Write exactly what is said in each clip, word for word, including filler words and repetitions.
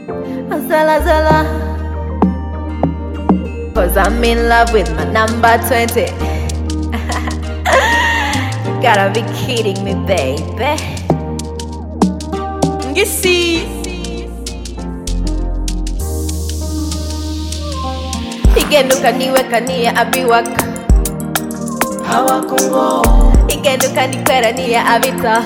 Zala Zala. Cause I'm in love with my number twenty. Gotta be kidding me, baby. You see, igenduka niweka niya abiwaka hawakungo igenduka nikwera niya abita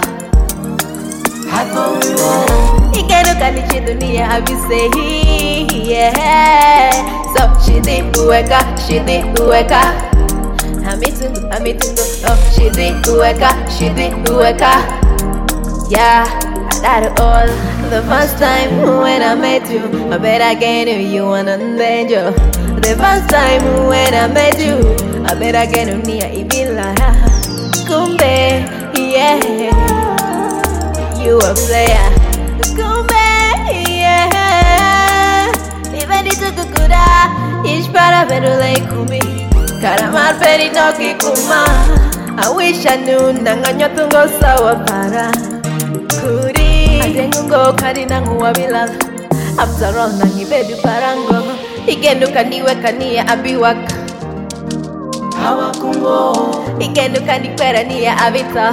hatongo igenduka nichidu niya abisehi. Yeah, so shidi uweka, shidi uweka Hamitungu, hamitungu, oh shidi uweka, shidi uweka. Yeah, I got it all. The first time when I met you, I bet I get you wanna bend you. The first time when I met you, I bet I get you near Ibila. Kumbe, yeah, you a player. Kumbe, yeah, even it took a good eye. Each part of it like kumi. Karamar peri noki kuma. I wish I knew nanganya tungo sawa para. Kuri ajengungo kari nangu wabilala. After all nangi bedu parango. Igenduka niweka niya abiwaka hawakungo igenduka nikwera niya abita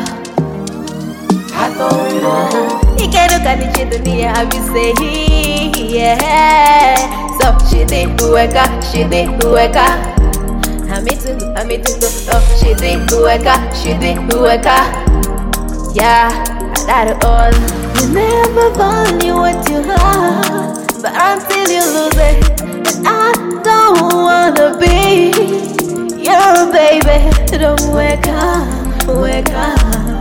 hatongo igenduka nichidu niya abisehi. Yeah, so shidi uweka, shidi uweka Hamitungu, hamitungu, oh shidi uweka, shidi uweka. Yeah, I got it all. You never value what you have, but until you lose it, and I don't wanna be your baby. Don't wake up, wake up,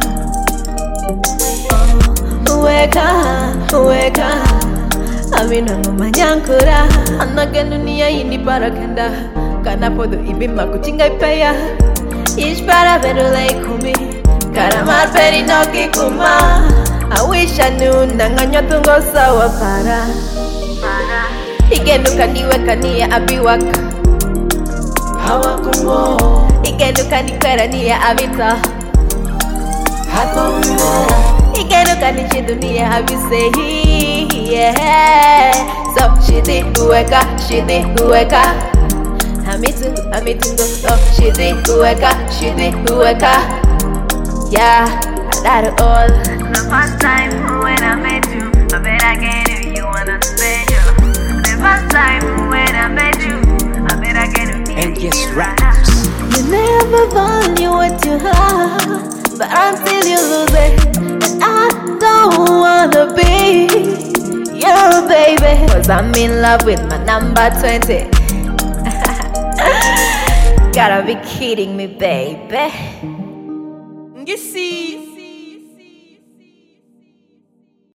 wake up, wake up. Amina mama nyankura, anagenu niya ini barakenda. Kana podo ibima kuchinga ipaya. Ish para bedu like kumi. Karamar peri noki kuma. I wish I knew nanganya tungo sawa para. Igenduka niweka niya abiwaka hawakungo igenduka nikwera niya abita hatongo igenduka nichidu niya abisehi. Yeah, so shidi uweka, shidi uweka Hamitungu, hamitungu, oh shidi uweka, shidi uweka. Yeah, I got it all. The first time when I met you, I bet I get you, you wanna spend you. The first time when I met you, I bet I get you. and yes raps You never value what you have, but until you lose it, and I don't wanna be your baby. Cause I'm in love with my number twenty. Gotta be kidding me, baby. You see.